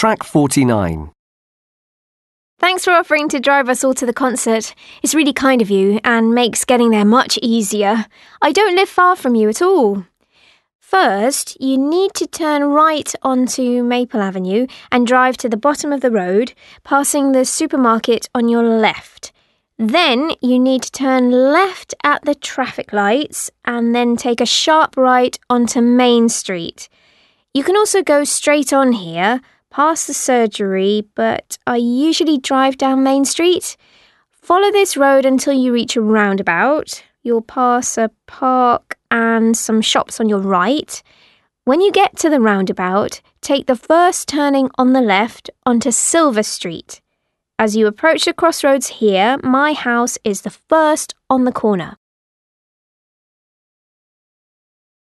Track 49. Thanks for offering to drive us all to the concert. It's really kind of you and makes getting there much easier. I don't live far from you at all. First, you need to turn right onto Maple Avenue and drive to the bottom of the road, passing the supermarket on your left. Then you need to turn left at the traffic lights and then take a sharp right onto Main Street. You can also go straight on here, past the surgery, but I usually drive down Main Street. Follow this road until you reach a roundabout. You'll pass a park and some shops on your right. When you get to the roundabout, take the first turning on the left onto Silver Street. As you approach the crossroads here, my house is the first on the corner.